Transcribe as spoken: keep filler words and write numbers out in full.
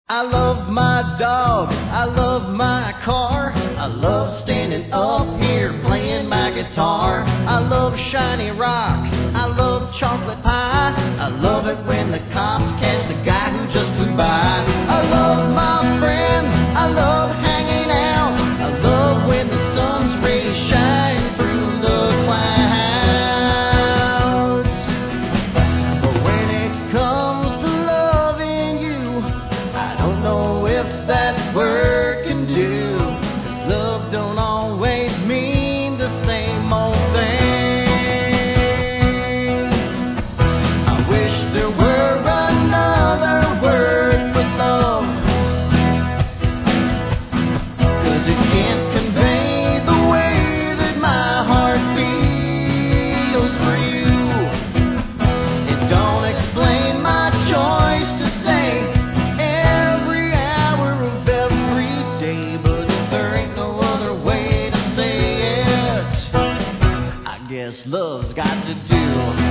I love my dog, I love my car, I love standing up here playing my guitar. I love shiny rocks, I love chocolate pie, I love it when the cops catch the guy who just flew by. I love my friends, I love hanging out, I love when the sun's rays shine through the clouds. But when it comes to loving you, I don't know if that's working too. 'Cause love don't always mean the same old thing. I wish there were another word for love, 'cause it can't convey the way that my heart feels for you. It don't explain my choice to say every hour of every day, but if there ain't no other way to say it, I guess love's got to do.